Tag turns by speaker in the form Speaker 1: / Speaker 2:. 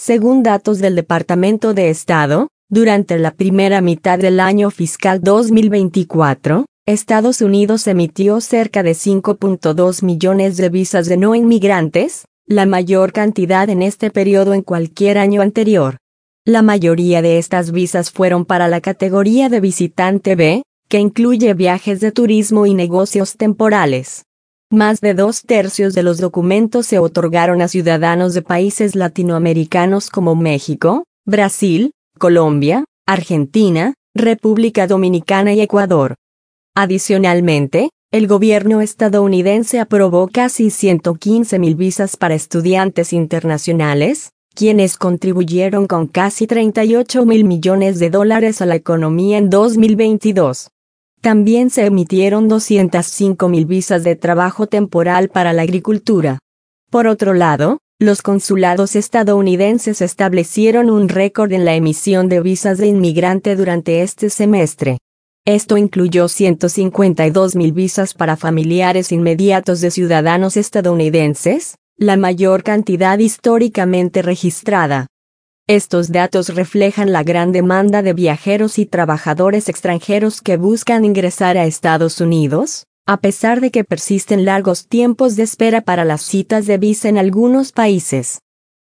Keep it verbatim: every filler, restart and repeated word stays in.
Speaker 1: Según datos del Departamento de Estado, durante la primera mitad del año fiscal dos mil veinticuatro, Estados Unidos emitió cerca de cinco punto dos millones de visas de no inmigrantes, la mayor cantidad en este periodo en cualquier año anterior. La mayoría de estas visas fueron para la categoría de visitante B, que incluye viajes de turismo y negocios temporales. Más de dos tercios de los documentos se otorgaron a ciudadanos de países latinoamericanos como México, Brasil, Colombia, Argentina, República Dominicana y Ecuador. Adicionalmente, el gobierno estadounidense aprobó casi ciento quince mil visas para estudiantes internacionales, quienes contribuyeron con casi treinta y ocho mil millones de dólares a la economía en dos mil veintidós. También se emitieron doscientas cinco mil visas de trabajo temporal para la agricultura. Por otro lado, los consulados estadounidenses establecieron un récord en la emisión de visas de inmigrante durante este semestre. Esto incluyó ciento cincuenta y dos mil visas para familiares inmediatos de ciudadanos estadounidenses, la mayor cantidad históricamente registrada. Estos datos reflejan la gran demanda de viajeros y trabajadores extranjeros que buscan ingresar a Estados Unidos, a pesar de que persisten largos tiempos de espera para las citas de visa en algunos países.